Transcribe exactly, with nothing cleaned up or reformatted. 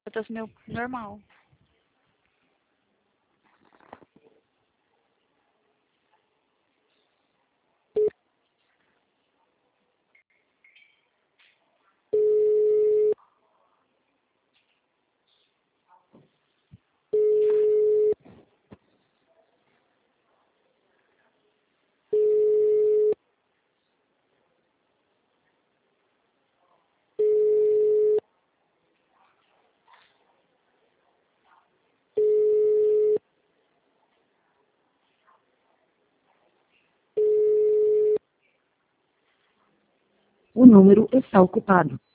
Eu tô meu normal. O número está ocupado.